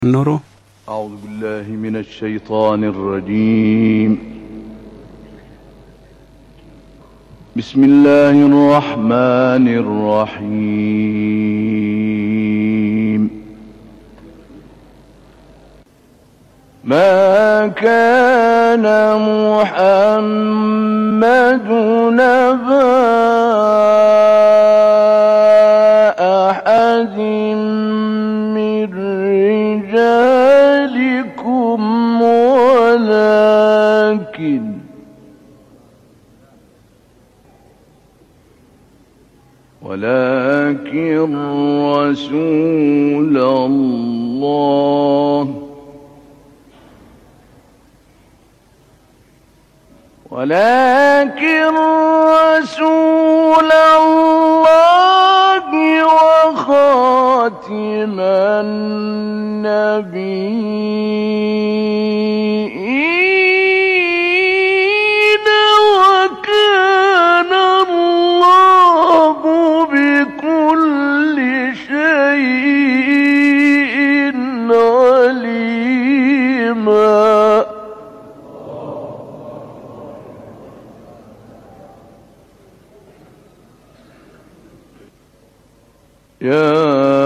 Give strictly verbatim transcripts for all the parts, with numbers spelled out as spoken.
نورو. أعوذ بالله من الشيطان الرجيم. بسم الله الرحمن الرحيم. ما كان محمد نبا أحد من رجالكم ولكن ولكن رسول الله ولكن رسول الله وخاتم النبيين وكان الله بكل شيء عليما. يا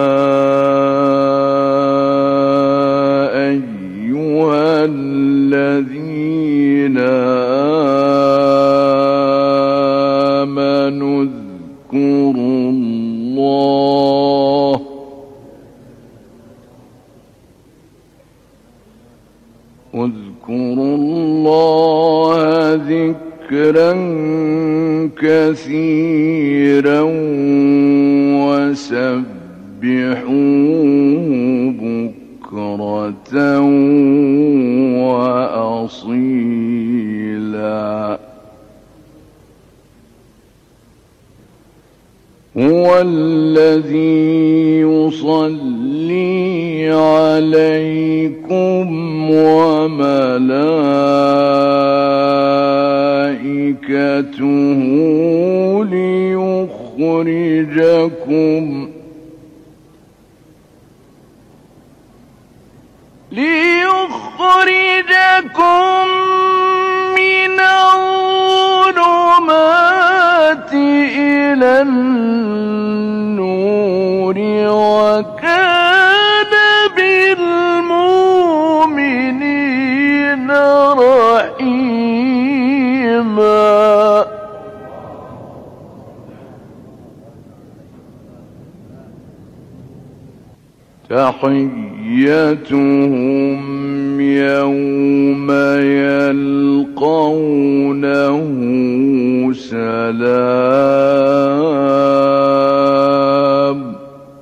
أيها الذين آمنوا اذكروا الله اذكروا الله ذكرا كثيرا وسبحوه بكرة وأصيلا. هو الذي يصلي عليكم وملائكته ليخرجكم ليخرجكم من الظلمات إلى النور وكان بالمؤمنين رحيما. تحيتهم يوم يلقونه سلام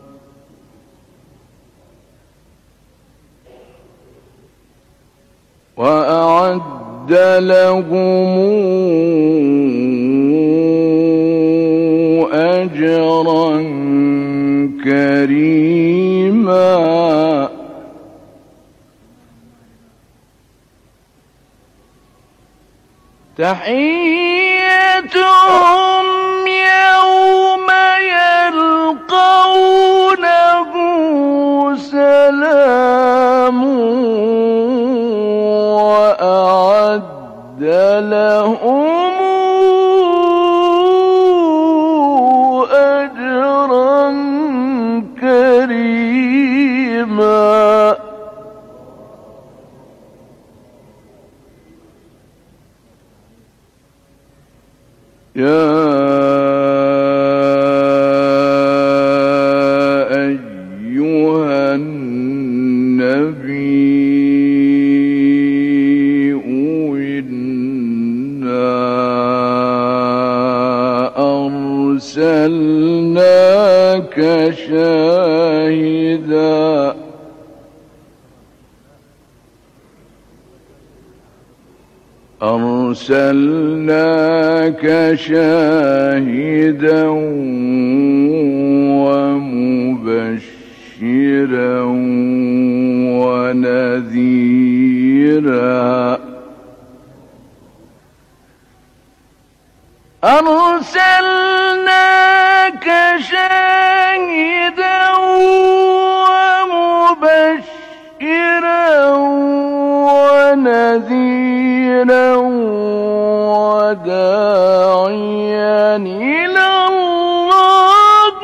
وأعد لهم أجرا كريما. تحيتهم يوم يلقونه سلام وأعد لهم أجرا كريما. يا أيها النبي إنا أرسلناك شاهدا أرسلناك شاهدا ومبشرا ونذيرا أرسلناك شاهدا ومبشرا بشيرا وداعيا إلى الله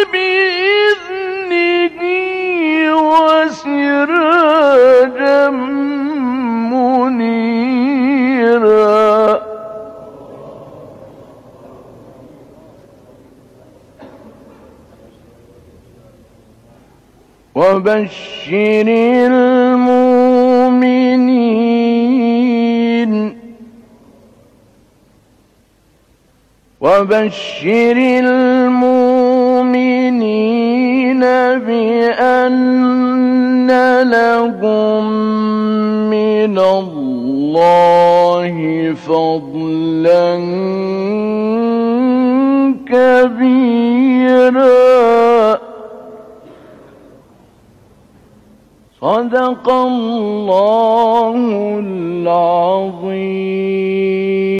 بإذنه وسراجا منيرا وبشر المؤمنين وبشر المؤمنين بأن لهم من الله فضلا كبيرا. صدق الله العظيم.